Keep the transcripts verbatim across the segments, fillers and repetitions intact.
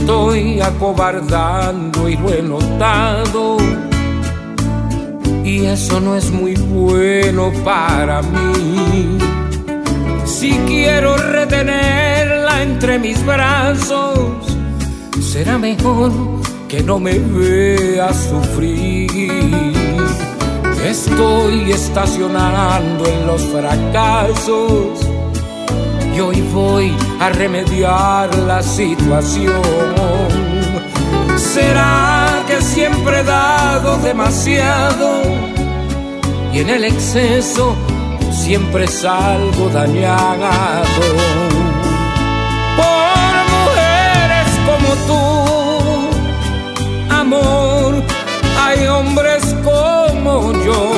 estoy acobardando y lo he notado, y eso no es muy bueno para mí. Si quiero retenerla entre mis brazos, será mejor que no me vea sufrir. Estoy estacionando en los fracasos y hoy voy a remediar la situación. ¿Será que siempre he dado demasiado y en el exceso siempre salgo dañado? Por mujeres como tú, amor, hay hombres como yo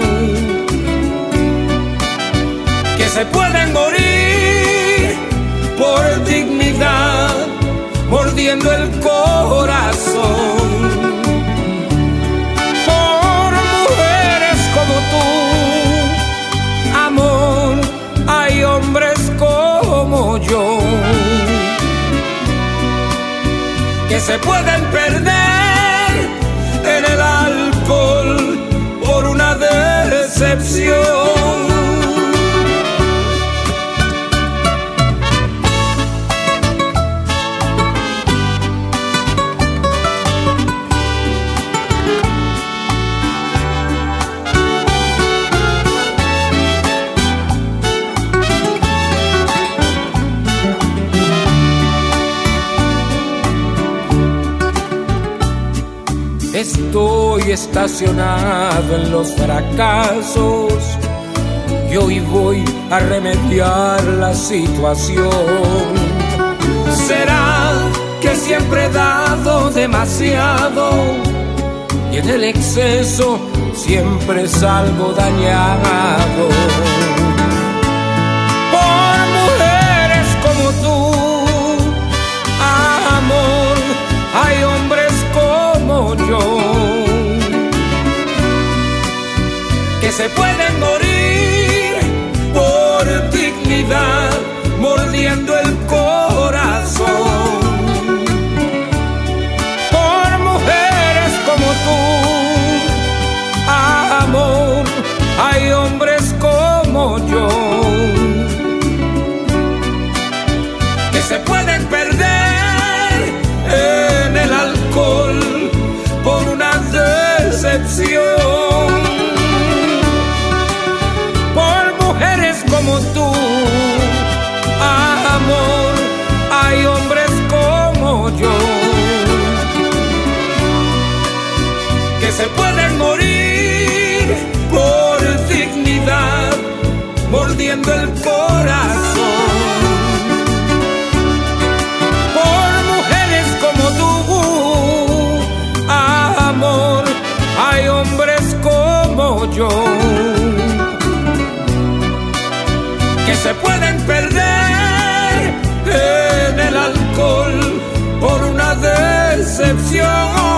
que se pueden morir por dignidad, mordiendo el corazón. Por mujeres como tú, amor, hay hombres como yo que se pueden perder en el alcohol por una decepción. Estoy estacionado en los fracasos y hoy voy a remediar la situación. ¿Será que siempre he dado demasiado y en el exceso siempre salgo dañado? Por mujeres como tú, amor, hay hombres como yo que se pueden morir por dignidad, mordiendo el corazón. Por mujeres como tú, amor, hay hombres como yo que se pueden perder en el alcohol por una decepción. Por mujeres como tú, amor, hay hombres como yo que se pueden morir por dignidad, mordiendo el corazón. Hay hombres como yo que se pueden perder en el alcohol por una decepción.